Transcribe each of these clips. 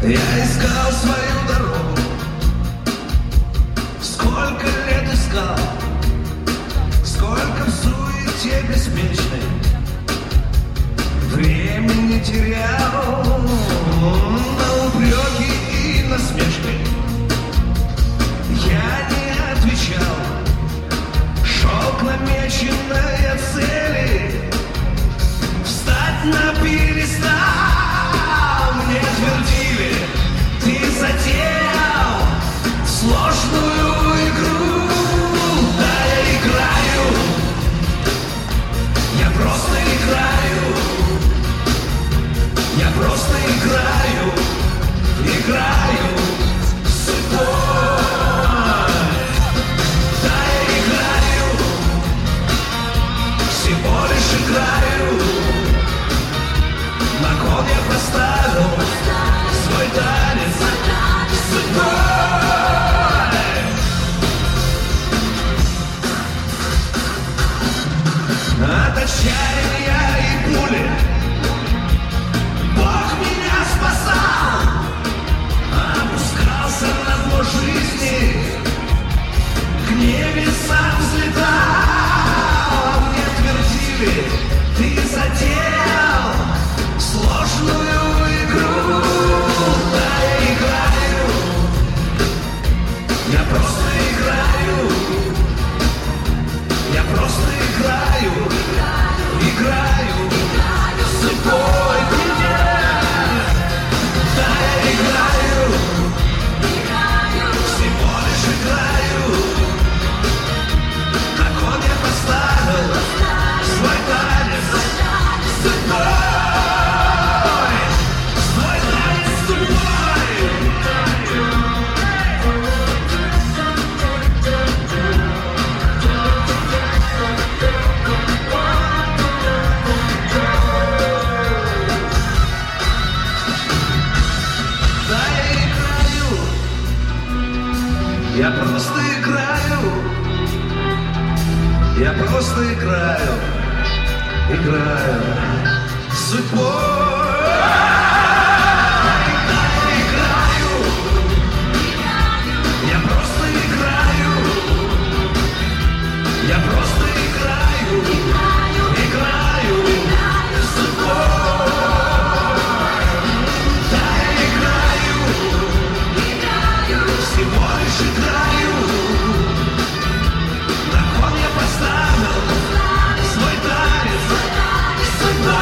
Я искал свою дорогу, сколько лет искал, сколько в суете беспечной времени терял на упреки и насмешки. Я не отвечал, шел к намеченной цели, встать на пьедестал. Мне твердили, ты затеял сложную игру. Да я играю, я просто играю, я просто играю, играю с судьбой. Да я играю, всего лишь играю. На кон я поставил свой танец с судьбой. От отчаяния и пули Бог меня спасал, опускался на дно жизни, к небесам взлетал. Мне твердили, ты затеял сложную игру. Да я играю, я просто играю, я просто играю, играю с судьбой. Да я играю, всего лишь играю. На кон я поставил свой танец с судьбой. Свой танец с судьбой. Да я играю, я просто играю, я просто играю, играю с судьбой. Да я играю, я просто играю, я просто играю, играю с судьбой. Да я играю, всего лишь играю. На кон я поставил свой танец с судьбой.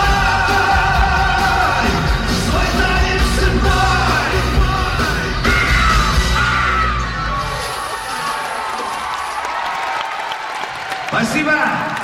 Свой танец с судьбой. Спасибо!